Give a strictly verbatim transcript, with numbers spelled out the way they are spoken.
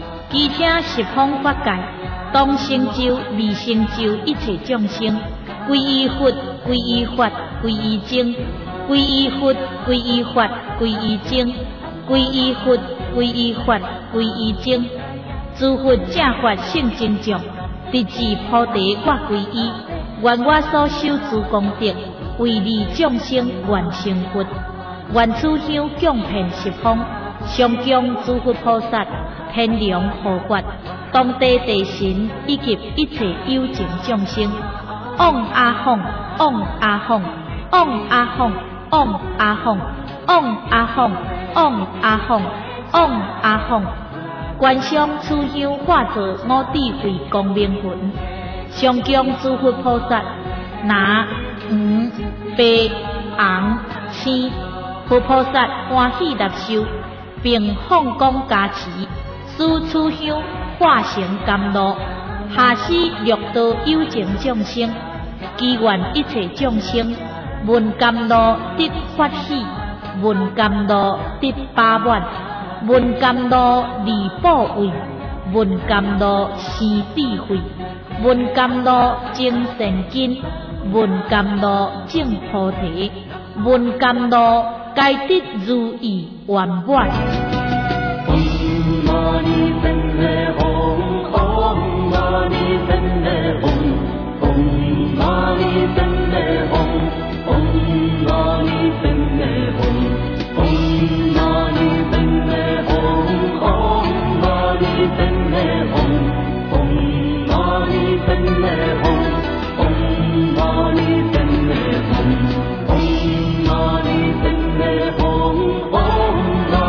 祈请十方法界，当成就、未成就一切众生，皈依佛、皈依法、皈依僧，皈依佛、皈依法、皈依僧，皈依佛、皈依法、皈依僧。诸佛正法性真像，直至菩提我皈依。愿我所修诸功德，为利众生愿成佛。愿此香供遍十方，上供诸佛菩萨，天龙护法，当地地神以及一切有情众生。嗡阿吽，嗡阿吽，嗡阿吽，嗡阿吽，嗡阿吽，嗡阿吽，嗡阿吽。观想此香化作五智慧光明魂，上供诸佛菩萨，拿黄、白、红、青，佛菩萨欢喜纳受，并放光加持，使此香化成甘露，下施六道有情众生，祈愿一切众生闻甘露得欢喜，闻甘露得饱满，闻甘露离宝位，闻甘露生智慧，闻甘露精神根，闻甘露证菩提，闻甘露皆得如意圆满。